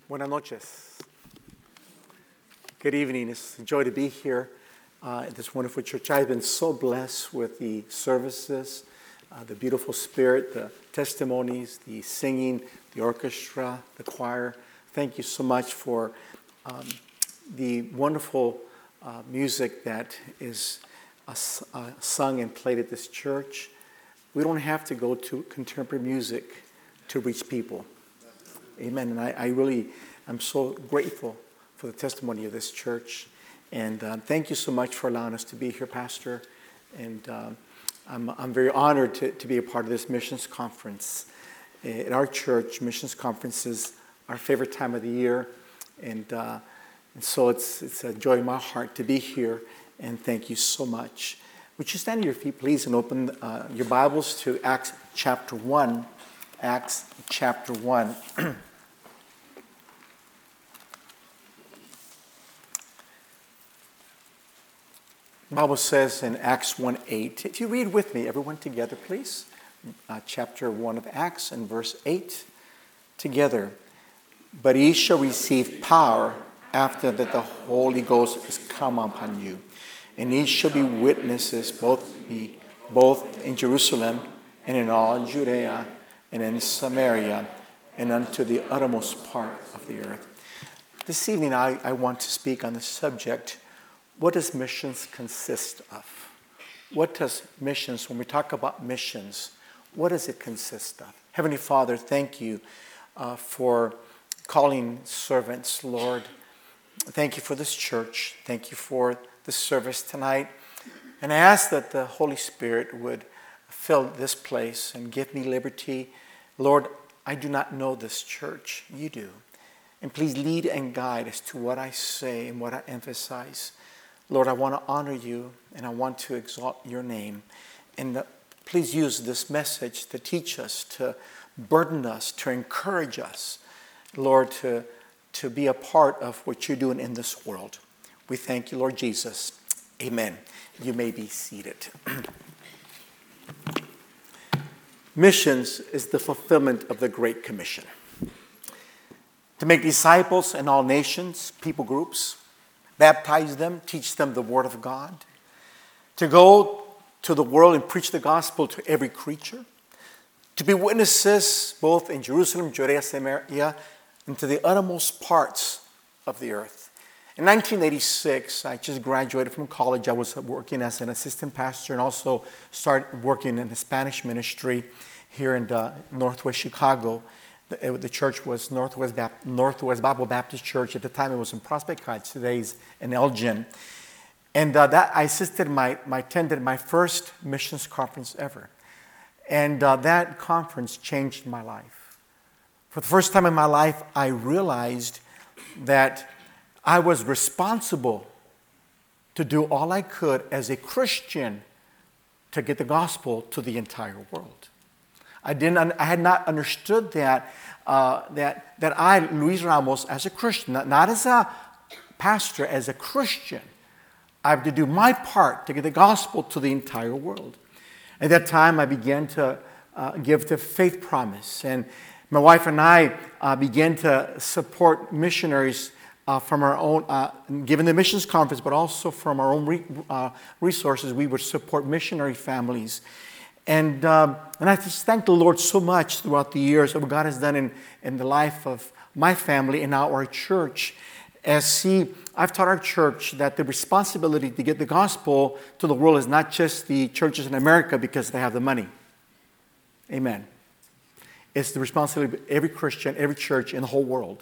Buenas noches. Good evening. It's a joy to be here at this wonderful church. I've been so blessed with the services, the beautiful spirit, the testimonies, the singing, the orchestra, the choir. Thank you so much for the wonderful music that is sung and played at this church. We don't have to go to contemporary music to reach people. Amen. And I'm so grateful for the testimony of this church. And thank you so much for allowing us to be here, Pastor. And I'm very honored to be a part of this missions conference. At our church, missions conference is our favorite time of the year. And so it's a joy in my heart to be here. And thank you so much. Would you stand on your feet, please, and open your Bibles to Acts chapter 1. Acts chapter 1. The Bible says in Acts 1:8, if you read with me, everyone together, please. Chapter 1 of Acts and verse 8 together. But ye shall receive power after that the Holy Ghost is come upon you. And ye shall be witnesses both in Jerusalem and in all Judea and in Samaria and unto the uttermost part of the earth. This evening I want to speak on the subject, what does missions consist of? What does missions, when we talk about missions, what does it consist of? Heavenly Father, thank you for calling servants, Lord. Thank you for this church. Thank you for the service tonight. And I ask that the Holy Spirit would fill this place and give me liberty. Lord, I do not know this church. You do. And please lead and guide as to what I say and what I emphasize. Lord, I want to honor you and I want to exalt your name. And please use this message to teach us, to burden us, to encourage us, Lord, to be a part of what you're doing in this world. We thank you, Lord Jesus. Amen. You may be seated. Missions is the fulfillment of the Great Commission. To make disciples in all nations, people groups, baptize them, teach them the Word of God, to go to the world and preach the gospel to every creature, to be witnesses both in Jerusalem, Judea, Samaria, and to the uttermost parts of the earth. In 1986, I just graduated from college. I was working as an assistant pastor and also started working in the Spanish ministry here in Northwest Chicago. The church was Northwest Bible Baptist Church. At the time, it was in Prospect Heights. Today's in Elgin. And I attended my first missions conference ever. And that conference changed my life. For the first time in my life, I realized that I was responsible to do all I could as a Christian to get the gospel to the entire world. I had not understood that I, Luis Ramos, as a Christian, not as a pastor, as a Christian, I have to do my part to get the gospel to the entire world. At that time, I began to give the faith promise, and my wife and I began to support missionaries from our own, given the missions conference, but also from our own resources. We would support missionary families. And I just thank the Lord so much throughout the years of what God has done in the life of my family and now our church. I've taught our church that the responsibility to get the gospel to the world is not just the churches in America because they have the money. Amen. It's the responsibility of every Christian, every church in the whole world,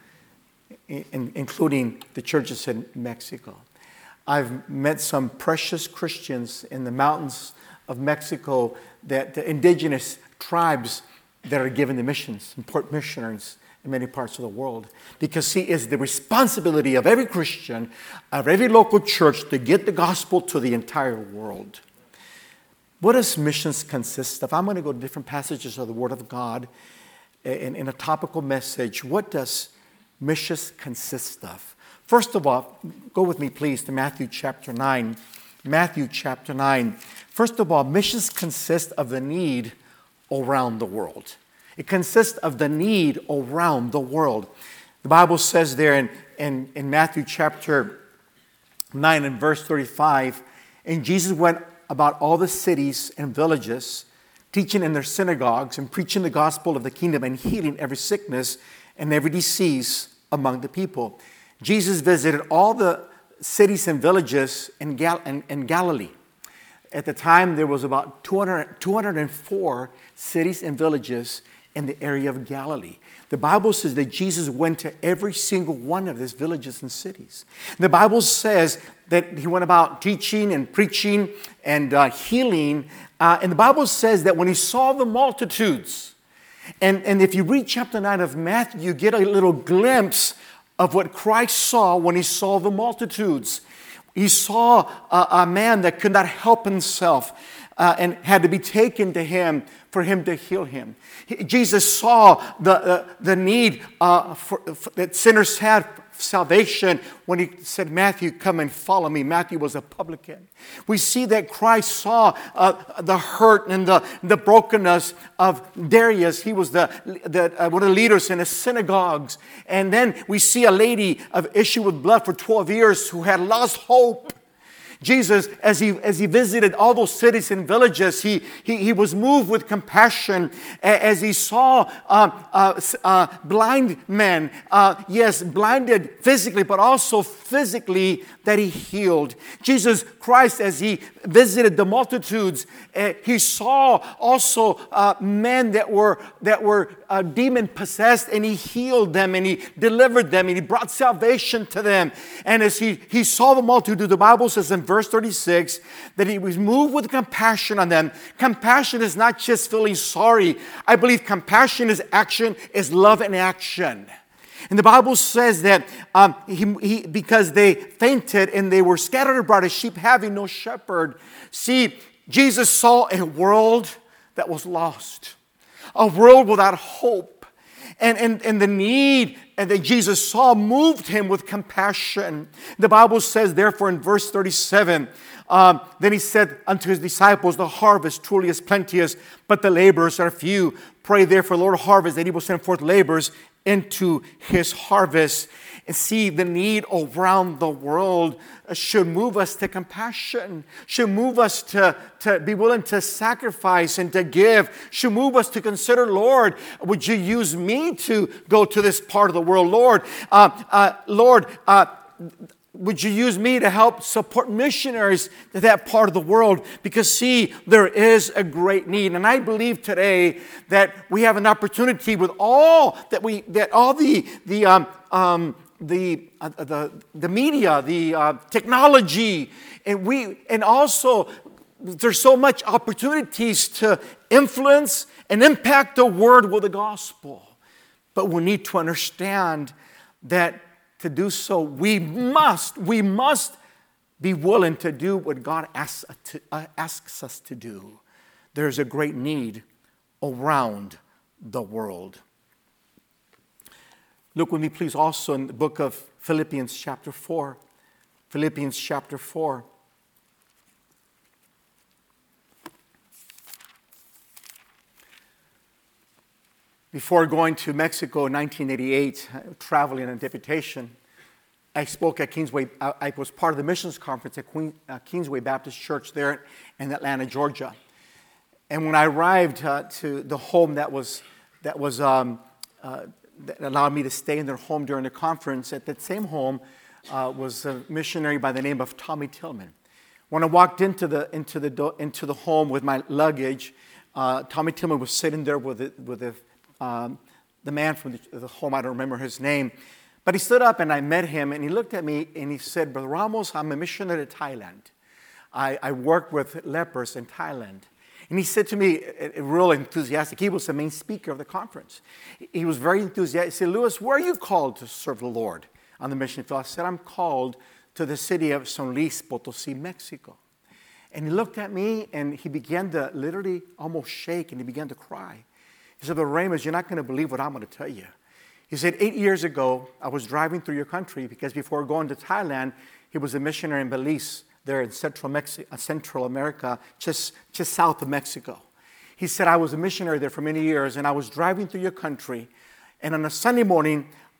including the churches in Mexico. I've met some precious Christians in the mountains of Mexico, that the indigenous tribes that are given the missions, import missionaries in many parts of the world. Because see, it's the responsibility of every Christian, of every local church to get the gospel to the entire world. What does missions consist of? I'm going to go to different passages of the Word of God in a topical message. What does missions consist of? First of all, go with me please to Matthew chapter 9. Matthew chapter 9. First of all, missions consist of the need around the world. It consists of the need around the world. The Bible says there in Matthew chapter 9 and verse 35, and Jesus went about all the cities and villages, teaching in their synagogues and preaching the gospel of the kingdom and healing every sickness and every disease among the people. Jesus visited all the cities and villages in Galilee. At the time, there was about 204 cities and villages in the area of Galilee. The Bible says that Jesus went to every single one of these villages and cities. The Bible says that he went about teaching and preaching and healing. And the Bible says that when he saw the multitudes, and if you read chapter 9 of Matthew, you get a little glimpse of what Christ saw when he saw the multitudes. He saw a man that could not help himself and had to be taken to him for him to heal him. Jesus saw the need that sinners had salvation when he said, Matthew, come and follow me. Matthew was a publican. We see that Christ saw the hurt and the brokenness of Darius. He was one of the leaders in the synagogues. And then we see a lady of issue with blood for 12 years who had lost hope. Jesus, as he visited all those cities and villages, he was moved with compassion as he saw blind men, blinded physically, but also physically that he healed. Jesus Christ, as he visited the multitudes, he saw also men that were demon possessed, and he healed them and he delivered them and he brought salvation to them. And as he saw the multitude, the Bible says in verse 36 that he was moved with compassion on them. Compassion is not just feeling sorry. I believe compassion is action, is love in action. And the Bible says that because they fainted and they were scattered abroad as sheep having no shepherd. See, Jesus saw a world that was lost, a world without hope. And the need that Jesus saw moved him with compassion. The Bible says, therefore, in verse 37, then he said unto his disciples, the harvest truly is plenteous, but the laborers are few. Pray therefore, Lord of harvest, that he will send forth laborers into his harvest. And see, the need around the world should move us to compassion, should move us to be willing to sacrifice and to give, should move us to consider, Lord, would you use me to go to this part of the world? Lord, would you use me to help support missionaries to that part of the world? Because see, there is a great need. And I believe today that we have an opportunity with all the media, the technology, and also there's so much opportunities to influence and impact the world with the gospel. But we need to understand that to do so, we must be willing to do what God asks us to do. There's a great need around the world. Look with me, please, also in the book of Philippians chapter 4. Philippians chapter 4. Before going to Mexico in 1988, traveling on a deputation, I spoke at Kingsway. I was part of the missions conference at Kingsway Baptist Church there in Atlanta, Georgia. And when I arrived to the home that allowed me to stay in their home during the conference, at that same home was a missionary by the name of Tommy Tillman. When I walked into the home with my luggage, Tommy Tillman was sitting there with the man from the home. I don't remember his name. But he stood up and I met him and he looked at me and he said, Brother Ramos, I'm a missionary to Thailand. I work with lepers in Thailand. And he said to me, real enthusiastic, he was the main speaker of the conference. He was very enthusiastic. He said, Louis, where are you called to serve the Lord on the mission field? I said, I'm called to the city of San Luis Potosí, Mexico. And he looked at me and he began to literally almost shake and he began to cry. He said, Brother Ramos, you're not going to believe what I'm going to tell you. He said, 8 years ago, I was driving through your country because before going to Thailand, he was a missionary in Belize, there in Central America, just south of Mexico. He said, I was a missionary there for many years, and I was driving through your country, and on a Sunday morning,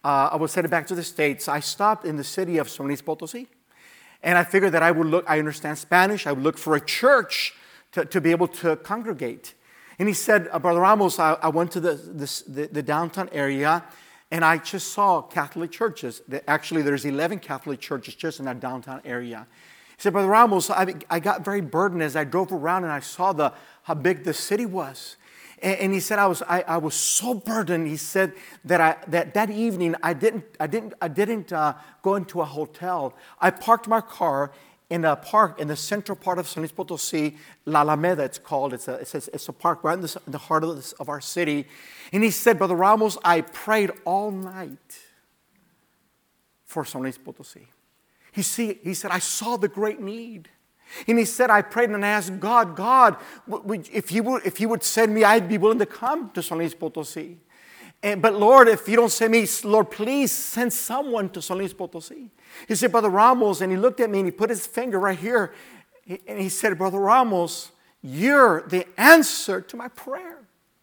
I was headed back to the States. I stopped in the city of San Luis Potosí. And I figured that I understand Spanish. I would look for a church to be able to congregate. And he said, Brother Ramos, I went to the downtown area, and I just saw Catholic churches. Actually, there's 11 Catholic churches just in that downtown area. He said, Brother Ramos, I got very burdened as I drove around and I saw how big the city was. And he said, I was so burdened. He said that evening I didn't go into a hotel. I parked my car in a park in the central part of San Luis Potosí, La Alameda it's called. It's a park right in the heart of our city. And he said, Brother Ramos, I prayed all night for San Luis Potosí. He said, I saw the great need. And he said, I prayed and I asked God, if he would send me, I'd be willing to come to San Luis Potosí. But Lord, if you don't send me, Lord, please send someone to San Luis Potosí. He said, Brother Ramos, and he looked at me and he put his finger right here. And he said, Brother Ramos, you're the answer to my prayer.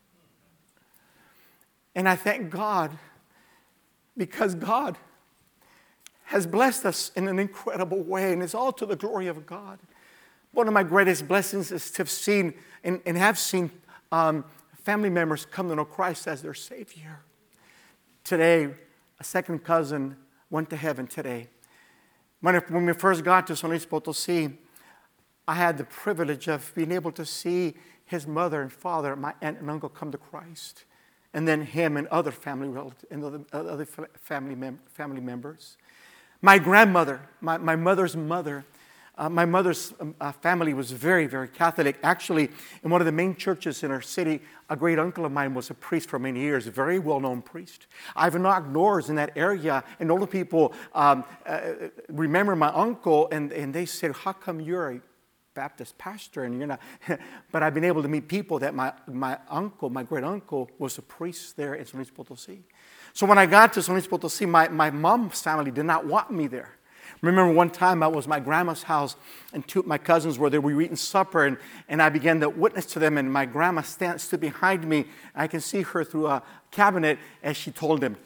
And I thank God because God has blessed us in an incredible way. And it's all to the glory of God. One of my greatest blessings is to have seen family members come to know Christ as their Savior. Today, a second cousin went to heaven today. When we first got to San Luis Potosí, I had the privilege of being able to see his mother and father, my aunt and uncle, come to Christ. And then him and other family relatives and other family members. My grandmother, my mother's mother, my mother's family was very, very Catholic. Actually, in one of the main churches in our city, a great uncle of mine was a priest for many years, a very well-known priest. I've knocked doors in that area, and older people remember my uncle, and they said, how come you're a Baptist pastor and you're not? But I've been able to meet people that my uncle, my great uncle, was a priest there in San Luis Potosí. So when I got to San Luis Potosí, my mom's family did not want me there. Remember one time I was at my grandma's house and two of my cousins were there. We were eating supper and I began to witness to them, and my grandma stood behind me. I can see her through a cabinet as she told them.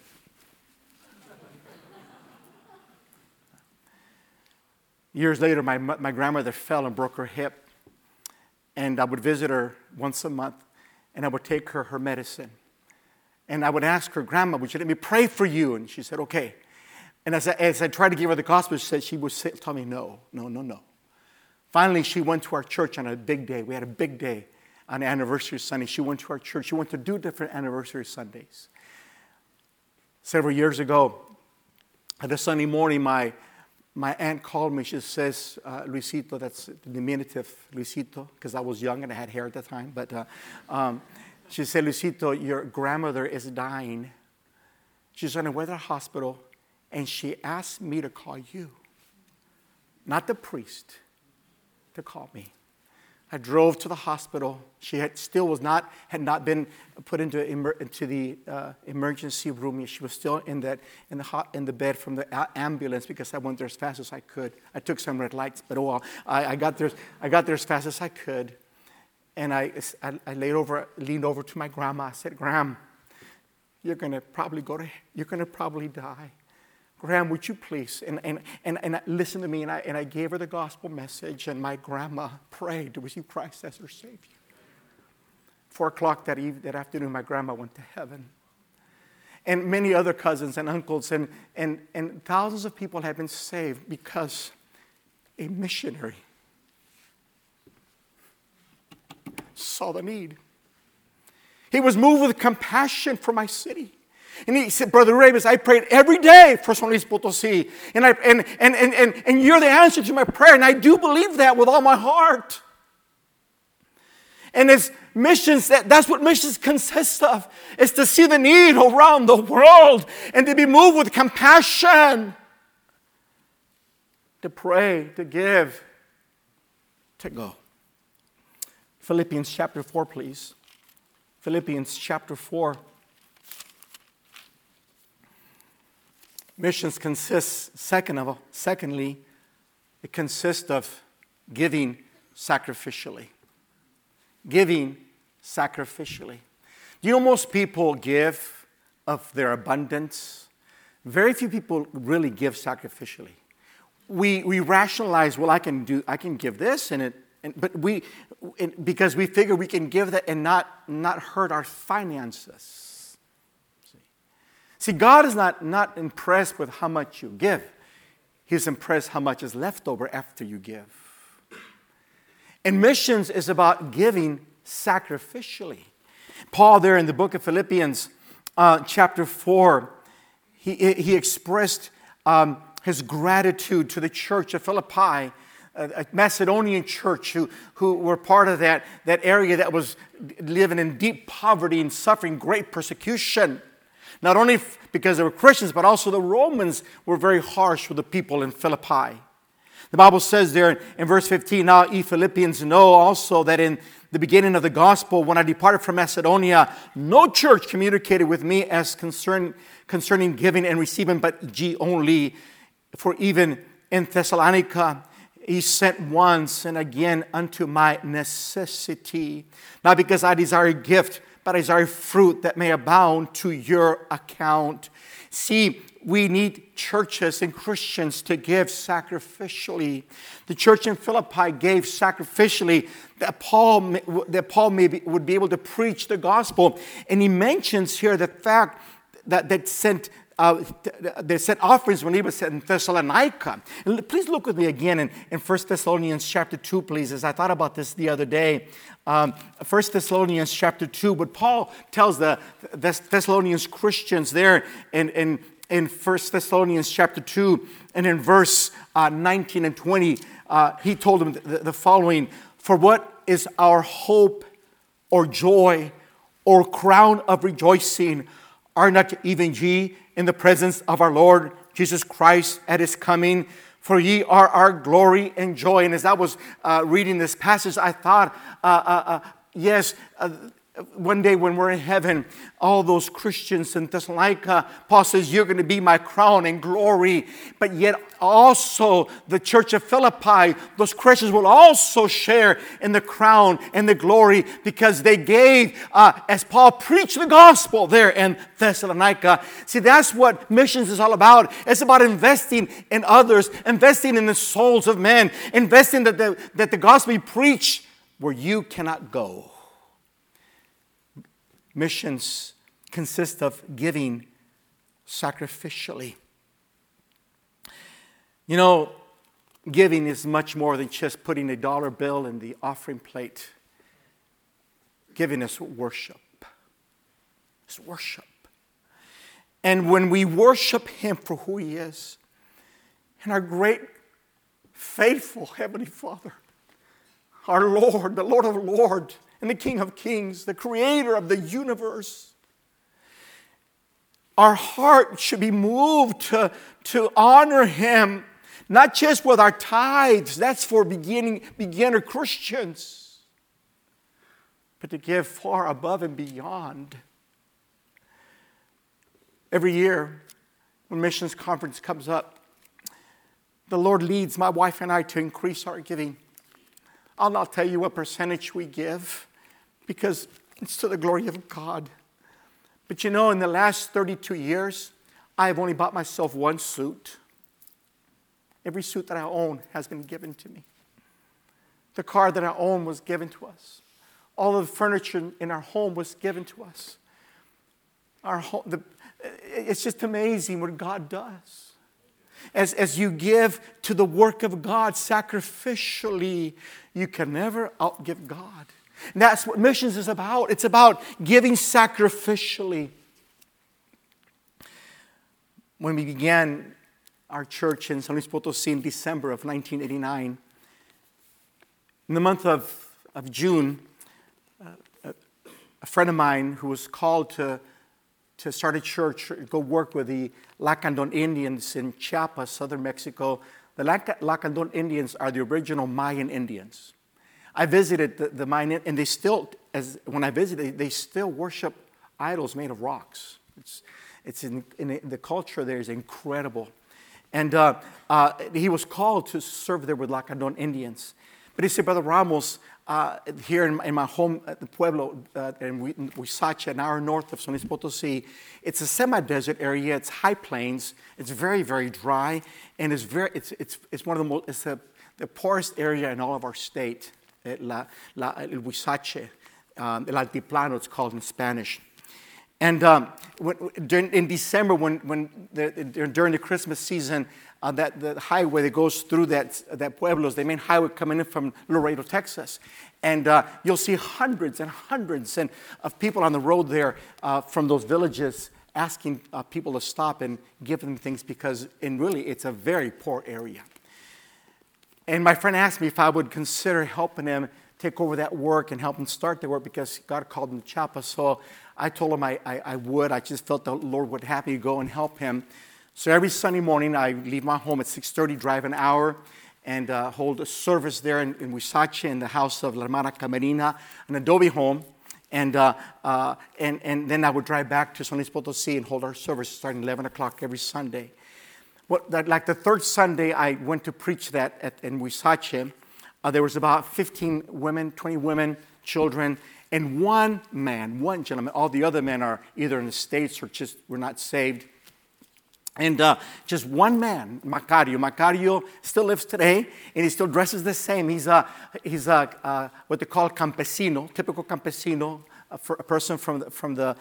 Years later, my grandmother fell and broke her hip. And I would visit her once a month, and I would take her medicine. And I would ask her, Grandma, would you let me pray for you? And she said, okay. And as I tried to give her the gospel, she would tell me, no. Finally, she went to our church on a big day. We had a big day on anniversary Sunday. She went to our church. She went to 2 different anniversary Sundays. Several years ago, at a Sunday morning, my aunt called me. She says, Luisito, that's the diminutive Luisito, because I was young and I had hair at the time. But she said, Luisito, your grandmother is dying. She's on her way to the hospital, and she asked me to call you, not the priest, to call me. I drove to the hospital. She had not been put into the emergency room. She was still in the bed from the ambulance because I went there as fast as I could. I took some red lights, but I got there as fast as I could. And I leaned over to my grandma. I said, Gram, you're gonna probably die. Graham, would you please? And listen to me. And I gave her the gospel message, and my grandma prayed to receive Christ as her Savior. 4 o'clock that afternoon, my grandma went to heaven. And many other cousins and uncles and thousands of people have been saved because a missionary saw the need. He was moved with compassion for my city. And he said, Brother Ramos, I prayed every day for San Luis Potosí. And you're the answer to my prayer. And I do believe that with all my heart. And it's missions, that's what missions consist of. Is to see the need around the world. And to be moved with compassion. To pray, to give, to go. Philippians chapter 4, please. Philippians chapter 4. Missions consists, secondly, it consists of giving sacrificially. Giving sacrificially. Do you know most people give of their abundance? very few people really give sacrificially. We rationalize, well, I can give this, because we figure we can give that and not hurt our finances. See, God is not impressed with how much you give. He's impressed how much is left over after you give. And missions is about giving sacrificially. Paul there in the book of Philippians, chapter 4, he expressed his gratitude to the church of Philippi, a Macedonian church who were part of that area that was living in deep poverty and suffering great persecution. Not only because they were Christians, but also the Romans were very harsh with the people in Philippi. The Bible says there in verse 15, now ye Philippians know also that in the beginning of the gospel, when I departed from Macedonia, no church communicated with me as concerning giving and receiving, but ye only. For even in Thessalonica, he sent once and again unto my necessity. Not because I desire a gift, but I desire fruit that may abound to your account. See, we need churches and Christians to give sacrificially. The church in Philippi gave sacrificially that Paul would be able to preach the gospel. And he mentions here the fact that they sent offerings when he was in Thessalonica. And please look with me again in 1 Thessalonians chapter 2, please, as I thought about this the other day. 1 Thessalonians chapter 2, but Paul tells the Thessalonians Christians there in 1 Thessalonians chapter 2 and in verse 19 and 20, he told them the following, for what is our hope or joy or crown of rejoicing? Are not even ye in the presence of our Lord Jesus Christ at his coming? For ye are our glory and joy. And as I was reading this passage, I thought, yes, one day when we're in heaven, all those Christians in Thessalonica, Paul says, you're going to be my crown and glory. But yet also the church of Philippi, those Christians will also share in the crown and the glory because they gave, as Paul preached the gospel there in Thessalonica. See, that's what missions is all about. It's about investing in others, investing in the souls of men, investing that the gospel be preached where you cannot go. Missions consist of giving sacrificially. You know, giving is much more than just putting a dollar bill in the offering plate. Giving is worship. It's worship. And when we worship him for who he is, and our great, faithful Heavenly Father, our Lord, the Lord of Lords, and the King of Kings, the creator of the universe. Our heart should be moved to honor him, not just with our tithes, that's for beginner Christians, but to give far above and beyond. Every year, when missions conference comes up, the Lord leads my wife and I to increase our giving. I'll not tell you what percentage we give, because it's to the glory of God. But you know, in the last 32 years, I have only bought myself one suit. Every suit that I own has been given to me. The car that I own was given to us. All of the furniture in our home was given to us. It's just amazing what God does. As you give to the work of God sacrificially, you can never outgive God. And that's what missions is about. It's about giving sacrificially. When we began our church in San Luis Potosí in December of 1989, in the month of June, a friend of mine who was called to start a church, go work with the Lacandon Indians in Chiapas, southern Mexico. The Lacandon Indians are the original Mayan Indians. I visited the Mayan, and they still, when I visited, they still worship idols made of rocks. It's in the culture there is incredible. And he was called to serve there with Lacandon Indians. But he said, Brother Ramos, here in my home at the Pueblo, in Huizache, an hour north of San Luis Potosí, it's a semi-desert area. It's high plains. It's very, very dry, and it's one of the most, it's the poorest area in all of our state. El Huizache, El Altiplano, it's called in Spanish. And in December, during the Christmas season, the highway that goes through that pueblo is the main highway coming in from Laredo, Texas. And you'll see hundreds and hundreds of people on the road there from those villages asking people to stop and give them things because it's a very poor area. And my friend asked me if I would consider helping him take over that work and help him start the work because God called him to Chiapas. So I told him I would. I just felt the Lord would have me go and help him. So every Sunday morning, I leave my home at 6:30, drive an hour, and hold a service there in Huizache in the house of La Hermana Camerina, an adobe home. And then I would drive back to San Luis Potosí and hold our service starting 11 o'clock every Sunday. Like the third Sunday, I went to preach that in Huizache. There was about 15 women, 20 women, children, and one gentleman. All the other men are either in the States or just were not saved. And just one man, Macario. Macario still lives today, and he still dresses the same. He's what they call campesino, typical campesino, for a person from the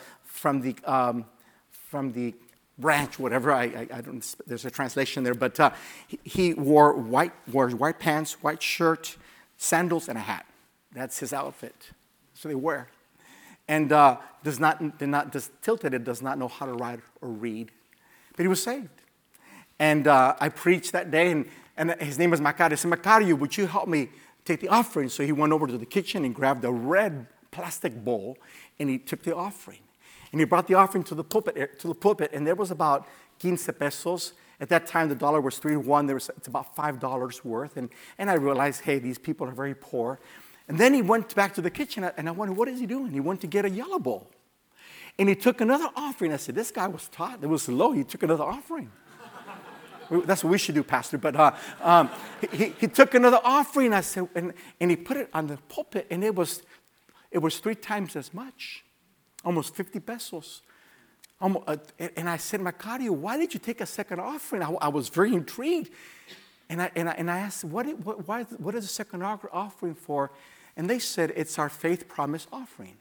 branch, whatever. I don't. There's a translation there, but he wore white pants, white shirt, sandals, and a hat. That's his outfit. So they wear, and does not tilted. Does not know how to write or read. But he was saved. And I preached that day, and his name was Macario. I said, Macario, would you help me take the offering? So he went over to the kitchen and grabbed a red plastic bowl, and he took the offering. And he brought the offering to the pulpit, and there was about 15 pesos. At that time, the dollar was 3 to 1. It's about $5 worth. And I realized, hey, these people are very poor. And then he went back to the kitchen, and I wondered, what is he doing? He went to get a yellow bowl. And he took another offering. I said, this guy was taught. It was low. He took another offering. That's what we should do, Pastor. But he took another offering. I said, and he put it on the pulpit, and it was 3 times as much, almost 50 pesos. And I said, Macario, why did you take a second offering? I was very intrigued. And I asked, what is the second offering for? And they said, it's our faith promise offering.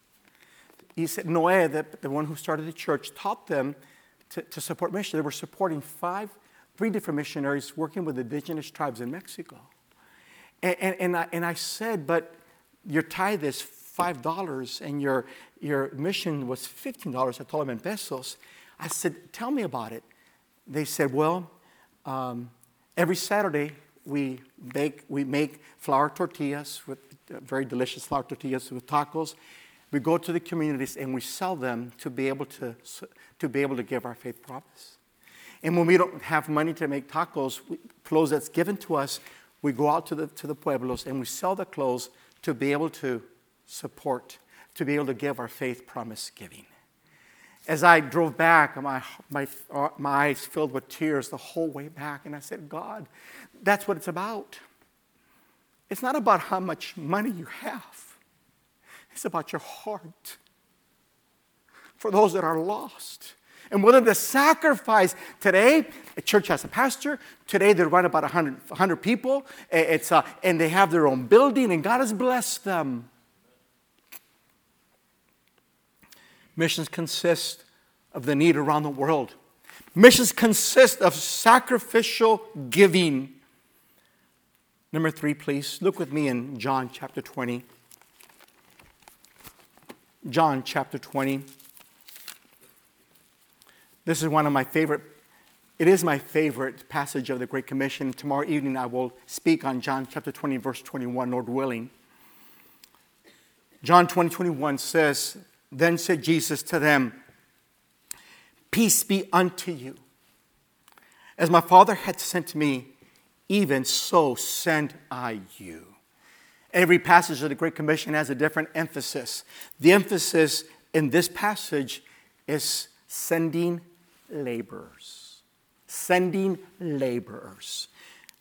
He said Noé, the one who started the church, taught them to support mission. They were supporting 3 different missionaries working with indigenous tribes in Mexico. And I said, but your tithe is $5 and your mission was $15. I told them in pesos. I said, tell me about it. They said, well, every Saturday we make flour tortillas, with very delicious flour tortillas with tacos. We go to the communities and we sell them to be able to give our faith promise. And when we don't have money to make tacos, clothes that's given to us, we go out to the pueblos and we sell the clothes to be able to support, to be able to give our faith promise giving. As I drove back, my eyes filled with tears the whole way back, and I said, God, that's what it's about. It's not about how much money you have. It's about your heart for those that are lost. And willing to sacrifice. Today, a church has a pastor. Today, they run about 100 people. And they have their own building, and God has blessed them. Missions consist of the need around the world. Missions consist of sacrificial giving. Number 3, please. Look with me in John chapter 20. John chapter 20. This is one of my favorite, it is my favorite passage of the Great Commission. Tomorrow evening I will speak on John chapter 20, verse 21, Lord willing. John 20:21 says, then said Jesus to them, peace be unto you. As my Father had sent me, even so send I you. Every passage of the Great Commission has a different emphasis. The emphasis in this passage is sending laborers. Sending laborers.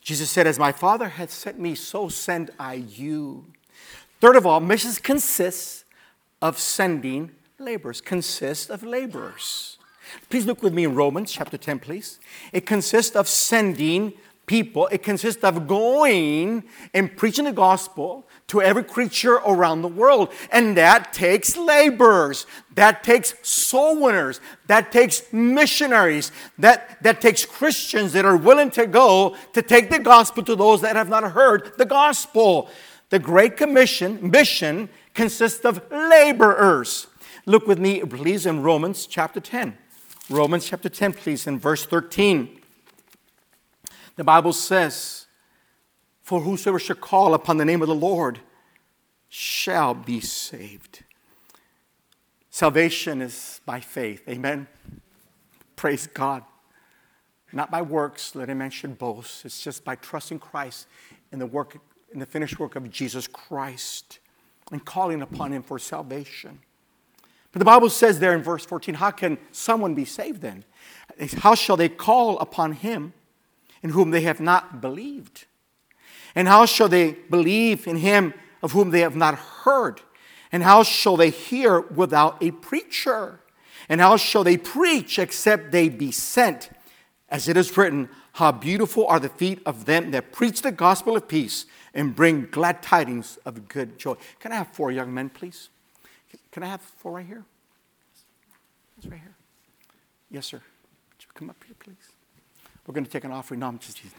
Jesus said, as my Father hath sent me, so send I you. Third of all, missions consists of sending laborers. Consists of laborers. Please look with me in Romans chapter 10, please. It consists of sending people. It consists of going and preaching the gospel to every creature around the world. And that takes laborers. That takes soul winners. That takes missionaries. That takes Christians that are willing to go to take the gospel to those that have not heard the gospel. The Great Commission, mission, consists of laborers. Look with me, please, in Romans chapter 10. Romans chapter 10, please, in verse 13. The Bible says, for whosoever shall call upon the name of the Lord shall be saved. Salvation is by faith. Amen. Praise God. Not by works, let a man should boast. It's just by trusting Christ in the finished work of Jesus Christ and calling upon him for salvation. But the Bible says there in verse 14, how can someone be saved then? How shall they call upon him in whom they have not believed? And how shall they believe in him of whom they have not heard? And how shall they hear without a preacher? And how shall they preach except they be sent? As it is written, how beautiful are the feet of them that preach the gospel of peace and bring glad tidings of good joy. Can I have 4 young men, please? Can I have 4 right here? It's right here. Yes, sir. Would you come up here, please? We're going to take an offering. No, I'm just teasing.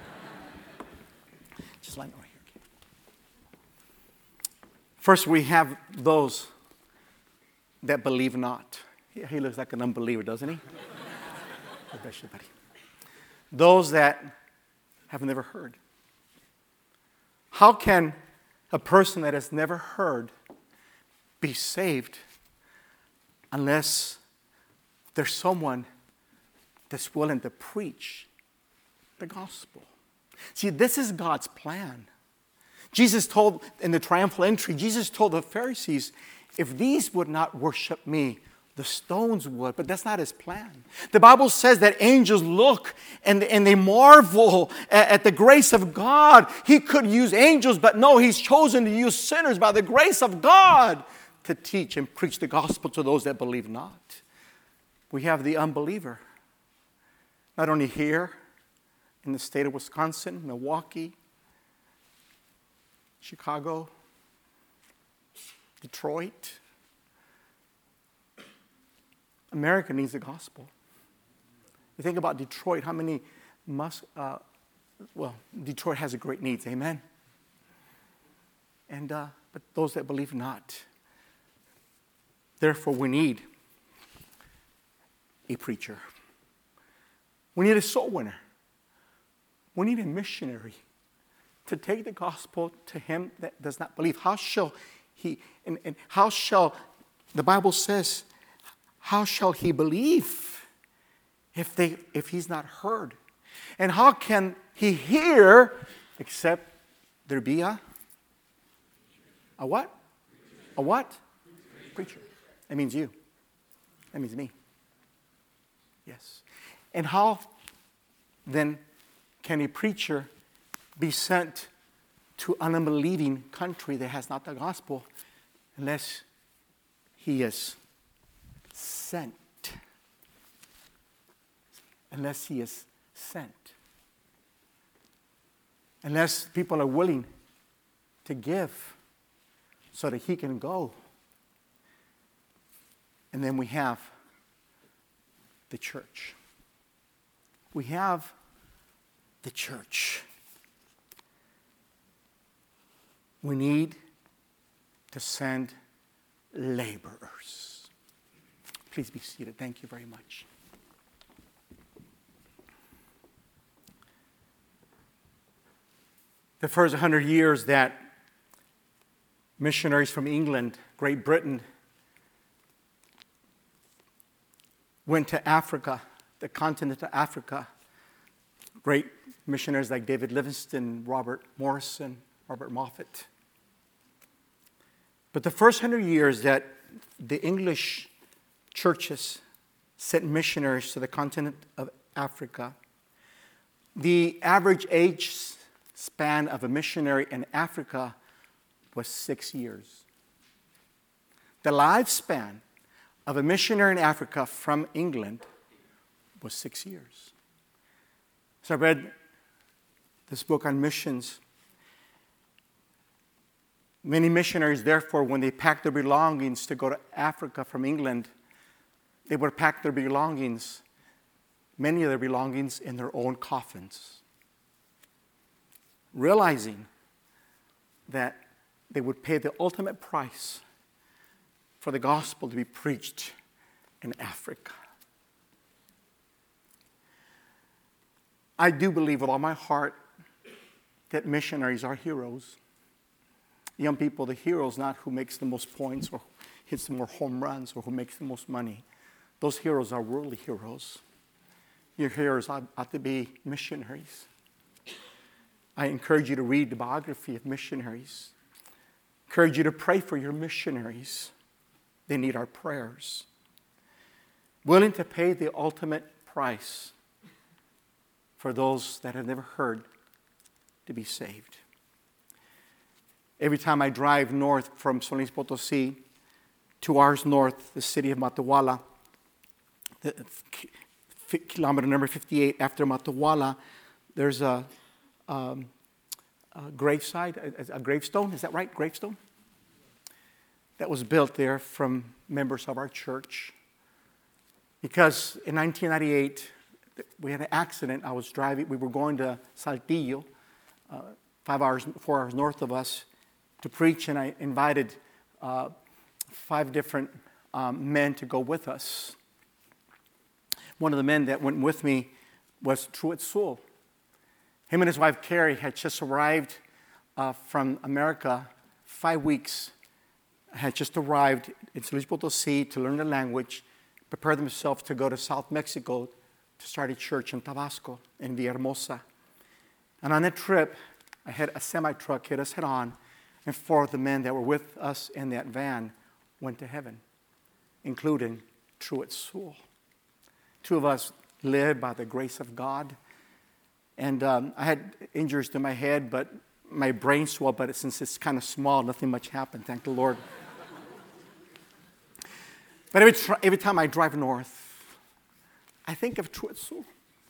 Just line right here. First, we have those that believe not. He looks like an unbeliever, doesn't he? God bless you, buddy. Those that have never heard. How can a person that has never heard be saved unless there's someone that's willing to preach the gospel? See, this is God's plan. Jesus told in the triumphal entry, Jesus told the Pharisees, if these would not worship me, the stones would. But that's not his plan. The Bible says that angels look and they marvel at the grace of God. He could use angels, but no, he's chosen to use sinners by the grace of God to teach and preach the gospel to those that believe not. We have the unbeliever, not only here in the state of Wisconsin, Milwaukee, Chicago, Detroit. America needs the gospel. You think about Detroit, how many Detroit has a great needs, amen? And but those that believe not. Therefore, we need a preacher. We need a soul winner. We need a missionary to take the gospel to him that does not believe. How shall he, and how shall, the Bible says, how shall he believe if he's not heard? And how can he hear except there be a what? A what? Preacher. That means you. That means me. Yes. And how then can a preacher be sent to an unbelieving country that has not the gospel unless he is sent? Unless he is sent. Unless people are willing to give so that he can go. And then we have the church. We have the church. We need to send laborers. Please be seated. Thank you very much. The first 100 years that missionaries from England, Great Britain, went to Africa, the continent of Africa, great missionaries like David Livingstone, Robert Morrison, Robert Moffat. But the first 100 years that the English churches sent missionaries to the continent of Africa, The average age span of a missionary in Africa was 6 years. The lifespan of a missionary in Africa from England was 6 years. So I read this book on missions. Many missionaries, therefore, when they packed their belongings to go to Africa from England, they would pack their belongings, many of their belongings, in their own coffins, realizing that they would pay the ultimate price for the gospel to be preached in Africa. I do believe with all my heart that missionaries are heroes. Young people, the hero is not who makes the most points or hits the more home runs or who makes the most money. Those heroes are worldly heroes. Your heroes ought to be missionaries. I encourage you to read the biography of missionaries. I encourage you to pray for your missionaries. They need our prayers. Willing to pay the ultimate price for those that have never heard to be saved. Every time I drive north from San Luis Potosí, 2 hours north, the city of Matehuala, kilometer number 58 after Matehuala, there's a graveside, a gravestone. Is that right? Gravestone? That was built there from members of our church. Because in 1998, we had an accident. I was driving. We were going to Saltillo, 4 hours north of us, to preach, and I invited 5 different men to go with us. One of the men that went with me was Truett Sewell. Him and his wife Carrie had just arrived from America, 5 weeks. Had just arrived in San Luis Potosí to learn the language, prepare themselves to go to South Mexico to start a church in Tabasco, in Villahermosa. And on that trip, I had a semi-truck hit us head on, and 4 of the men that were with us in that van went to heaven, including Truett Sewell. 2 of us lived by the grace of God. And I had injuries to my head, but my brain swelled, but since it's kind of small, nothing much happened, thank the Lord. But every time I drive north, I think of Truett Sewell.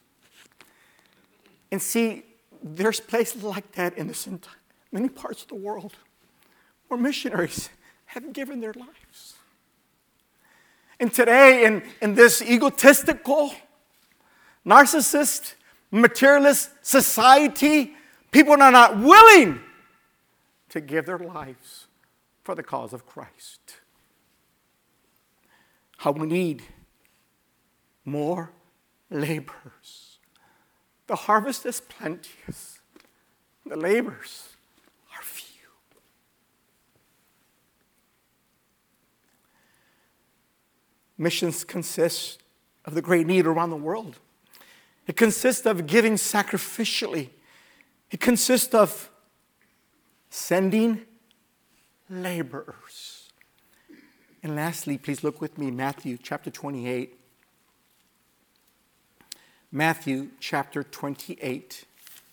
And see, there's places like that in many parts of the world where missionaries have given their lives. And today, in this egotistical, narcissist, materialist society, people are not willing to give their lives for the cause of Christ. How we need more laborers. The harvest is plenteous. The laborers are few. Missions consist of the great need around the world. It consists of giving sacrificially. It consists of sending laborers. And lastly, please look with me, Matthew chapter 28. Matthew chapter 28.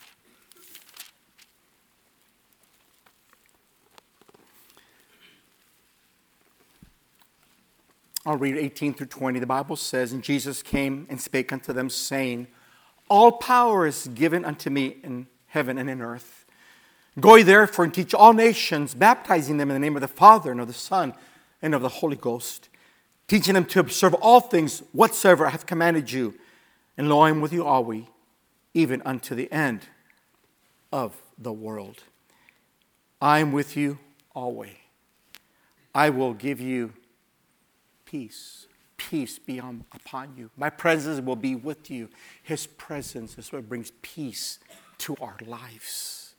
I'll read 18 through 20. The Bible says, "And Jesus came and spake unto them, saying, All power is given unto me in heaven and in earth. Go ye therefore and teach all nations, baptizing them in the name of the Father and of the Son and of the Holy Ghost, teaching them to observe all things whatsoever I have commanded you. And lo, I am with you always, even unto the end of the world." I am with you always. I will give you peace. Peace be upon you. My presence will be with you. His presence is what brings peace to our lives.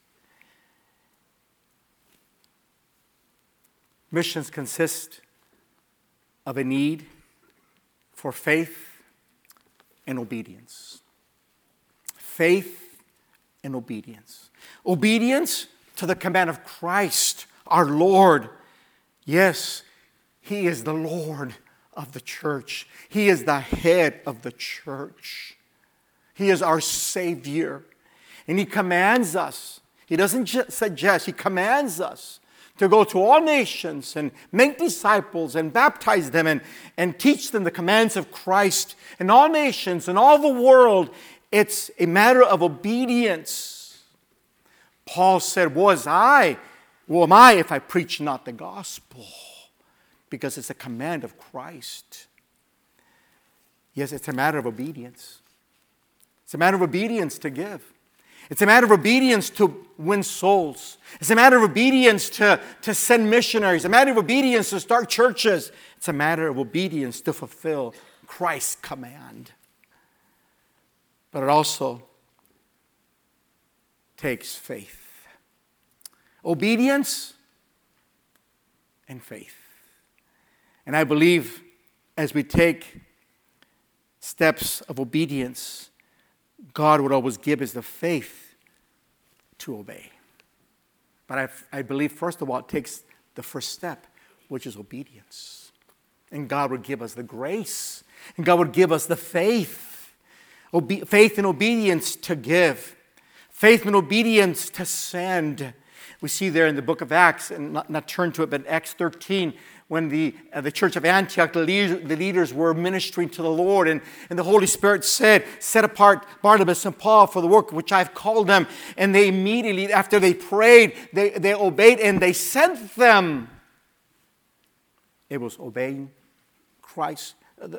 Missions consist of a need for faith and obedience. Faith and obedience. Obedience to the command of Christ, our Lord. Yes, He is the Lord of the church. He is the head of the church. He is our Savior. And He commands us. He doesn't just suggest, He commands us to go to all nations and make disciples and baptize them and teach them the commands of Christ in all nations and all the world. It's a matter of obedience. Paul said, woe am I if I preach not the gospel? Because it's a command of Christ. Yes, it's a matter of obedience. It's a matter of obedience to give. It's a matter of obedience to win souls. It's a matter of obedience to send missionaries. A matter of obedience to start churches. It's a matter of obedience to fulfill Christ's command. But it also takes faith. Obedience and faith. And I believe as we take steps of obedience, God would always give us the faith to obey. But I believe, first of all, it takes the first step, which is obedience. And God would give us the grace. And God would give us the faith. Faith and obedience to give. Faith and obedience to send. We see there in the book of Acts, and not turn to it, but Acts 13, when the church of Antioch, the leaders were ministering to the Lord, and the Holy Spirit said, set apart Barnabas and Paul for the work which I've called them. And they immediately, after they prayed, they obeyed and they sent them. It was obeying Christ,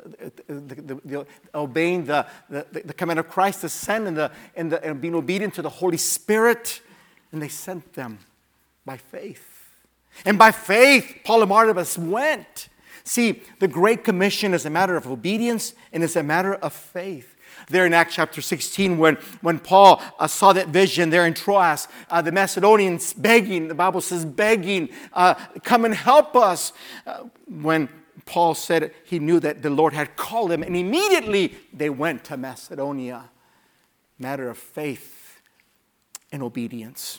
obeying the command of Christ to send and being obedient to the Holy Spirit. And they sent them by faith. And by faith, Paul and Barnabas went. See, the Great Commission is a matter of obedience and it's a matter of faith. There in Acts chapter 16, when Paul saw that vision there in Troas, the Macedonians begging, the Bible says begging, come and help us. When Paul said he knew that the Lord had called him, and immediately they went to Macedonia. Matter of faith and obedience.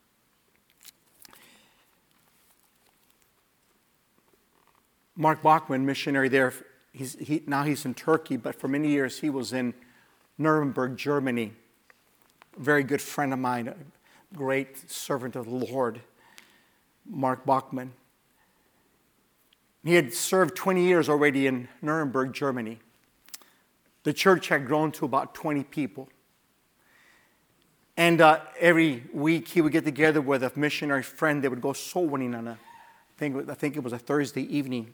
Mark Bachman, missionary there, now he's in Turkey, but for many years he was in Nuremberg, Germany. A very good friend of mine, a great servant of the Lord, Mark Bachman. He had served 20 years already in Nuremberg, Germany. The church had grown to about 20 people. And every week he would get together with a missionary friend. They would go soul winning on I think it was a Thursday evening.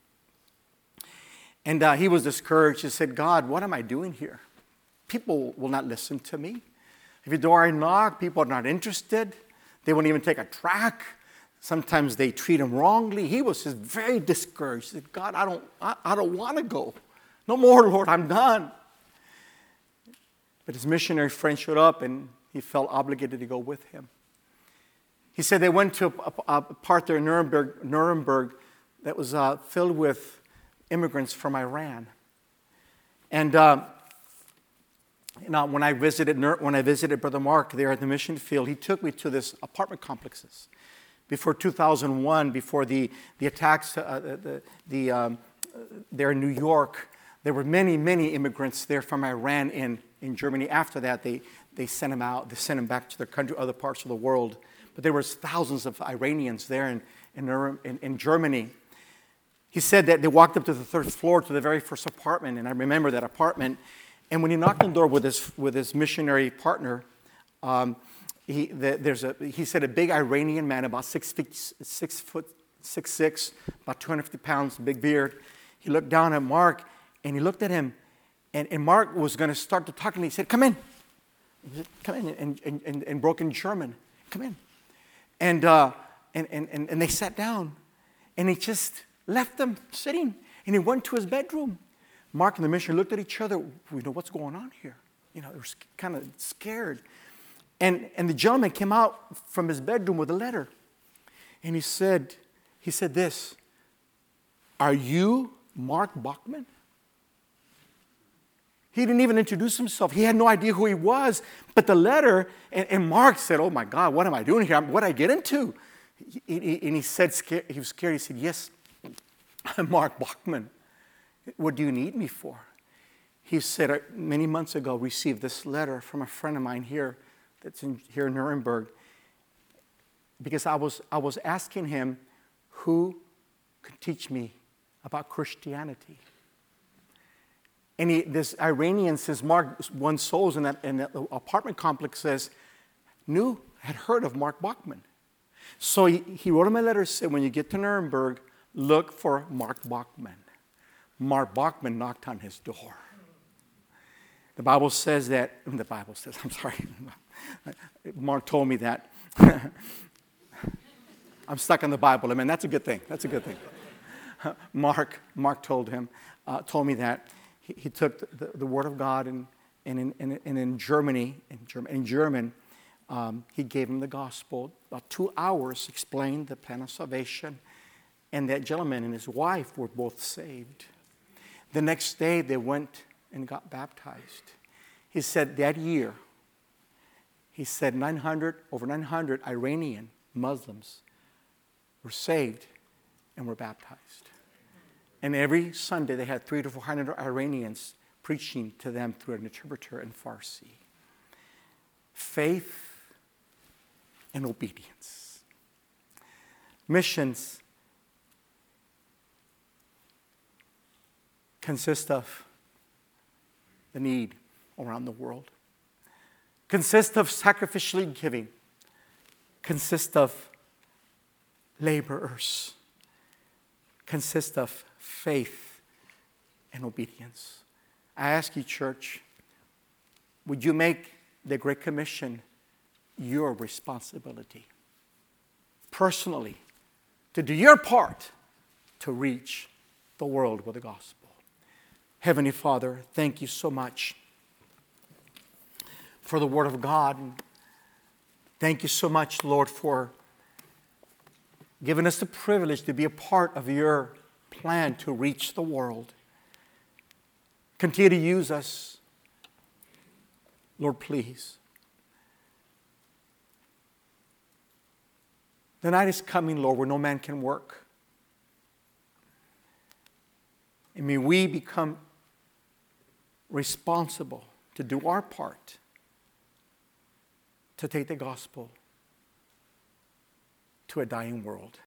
And he was discouraged. He said, God, what am I doing here? People will not listen to me. If the door I knock, people are not interested. They won't even take a track. Sometimes they treat him wrongly. He was just very discouraged. He said, God, I don't want to go. No more, Lord, I'm done. But his missionary friend showed up and he felt obligated to go with him. He said they went to a part there in Nuremberg that was filled with immigrants from Iran. And when I visited Brother Mark there at the mission field, he took me to this apartment complexes. Before 2001, before the attacks there in New York, there were many, many immigrants there from Iran in Germany. After that, they sent them out. They sent them back to their country, other parts of the world. But there was thousands of Iranians there in Germany. He said that they walked up to the third floor to the very first apartment, and I remember that apartment. And when he knocked on the door with his missionary partner, he said a big Iranian man, about 6'6", about 250 pounds, big beard. He looked down at Mark, and he looked at him, and Mark was going to start to talk, and he said, "Come in." He said, "Come in," in broken German. "Come in." And they sat down, and he just left them sitting, and he went to his bedroom. Mark and the missionary looked at each other. We know what's going on here. They were kind of scared. And the gentleman came out from his bedroom with a letter, and he said this: "Are you Mark Bachman?" He didn't even introduce himself. He had no idea who he was. But the letter, and Mark said, "Oh my God, what am I doing here? What did I get into?" And he said, he was scared. He said, "Yes, I'm Mark Bachman. What do you need me for?" he said many months ago, received this letter from a friend of mine here, here in Nuremberg, because I was asking him who could teach me about Christianity. And this Iranian, since Mark won souls in that apartment complex, had heard of Mark Bachman. So he wrote him a letter, said, when you get to Nuremberg, look for Mark Bachman. Mark Bachman knocked on his door. The Bible says that, I'm sorry. Mark told me that. I'm stuck in the Bible. I mean, that's a good thing. That's a good thing. Mark told me that he took the Word of God and in German, he gave him the gospel. About 2 hours explained the plan of salvation. And that gentleman and his wife were both saved. The next day, they went and got baptized. He said that year, over 900 Iranian Muslims were saved and were baptized. And every Sunday, they had 300 to 400 Iranians preaching to them through an interpreter in Farsi. Faith and obedience. Missions consist of the need around the world, consist of sacrificially giving, consist of laborers, consist of faith and obedience. I ask you, church, would you make the Great Commission your responsibility, personally, to do your part to reach the world with the gospel? Heavenly Father, thank you so much for the Word of God. Thank you so much, Lord, for giving us the privilege to be a part of your plan to reach the world. Continue to use us, Lord, please. The night is coming, Lord, where no man can work. And may we become responsible to do our part to take the gospel to a dying world.